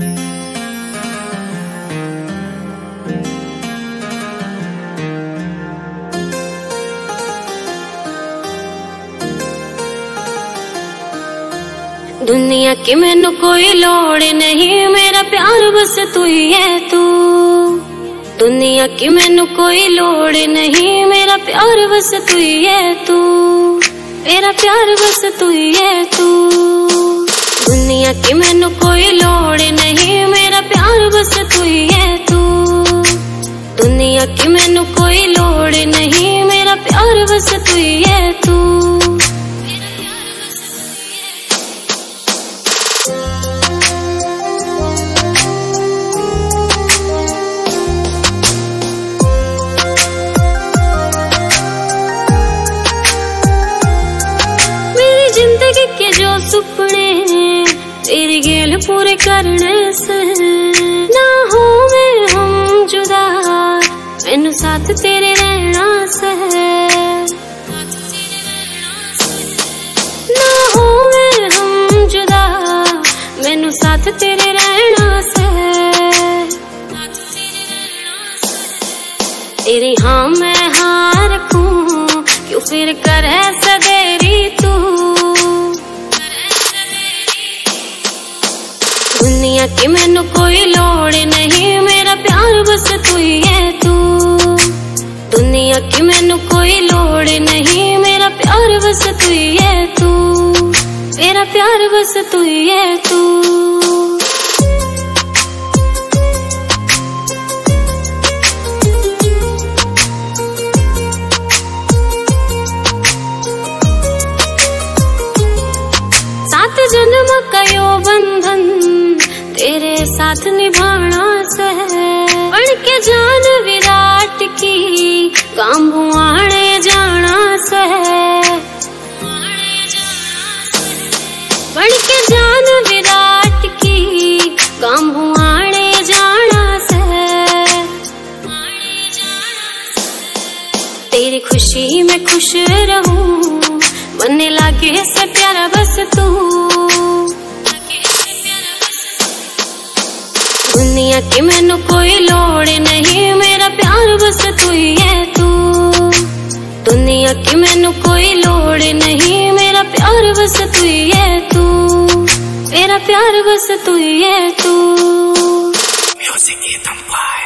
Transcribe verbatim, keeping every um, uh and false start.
दुनिया की मैनू कोई लोड़ नहीं, मेरा प्यार बस तू ही है तू। दुनिया की मैनू कोई लोड़ नहीं, मेरा प्यार बस तू ही है तू। मेरा प्यार बस तू ही है तू। दुनिया की मैनू कोई लोड़ नहीं, मेरा प्यार बस तू ही है तू। दुनिया की मैनू कोई लोड़ नहीं, मेरा प्यार बस तू ही है तू। जिंदगी के जो सुपने तेरी गेल पूरे करने से, ना हो में हम जुदा, मैनू साथ तेरे रहना से। ना हो में हम जुदा, मैनू साथ तेरे रहना से। तेरी हाँ मैं हाँ रखूं, क्यों फिर कर ऐसा देरी तू। दुनिया की मैनू कोई लोड़ नहीं, मेरा प्यार बस तू ही है तू। दुनिया की मैनू कोई लोड़ नहीं, मेरा प्यार बस तू ही है तू। मेरा प्यार बस तू ही है तू। सात जन्म का यो बंधन तेरे साथ निभाना से, बन के जान विराट की कांबुआने जाना से। बन के जान विराट की कांबुआने जाना से। तेरी खुशी में खुश रहूं, बनने लागे से प्यारा बस तू। दुनिया की मैनू कोई लोड़ नहीं, मेरा प्यार बस तू ही है तू। दुनिया की मैनू कोई लोड़ नहीं, मेरा प्यार बस तू ही है तू। मेरा प्यार बस तू ही है तू। Music in the